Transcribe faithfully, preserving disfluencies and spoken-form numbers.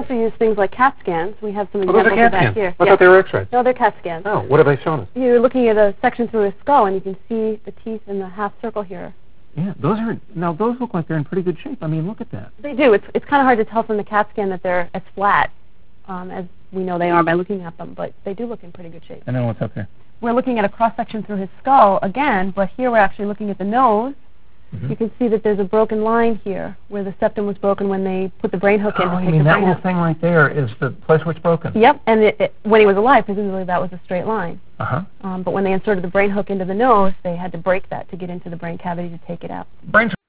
also use things like CAT scans. We have some Oh, those examples are of CAT that scans. here. I Yeah. thought they were X-rays. No, they're CAT scans. Oh, what have they shown us? You're looking at a section through his skull, and you can see the teeth in the half circle here. Yeah, those are, now those look like they're in pretty good shape. I mean, look at that. They do. It's, it's kind of hard to tell from the CAT scan that they're as flat um, as we know they are by looking at them, but they do look in pretty good shape. And then what's up here? We're looking at a cross-section through his skull again, but here we're actually looking at the nose. Mm-hmm. You can see that there's a broken line here where the septum was broken when they put the brain hook in Oh, to you take mean the that brain little out. thing right there is the place where it's broken? Yep, and it, it, when he was alive, presumably that was a straight line. Uh-huh. Um, but when they inserted the brain hook into the nose, they had to break that to get into the brain cavity to take it out. Brains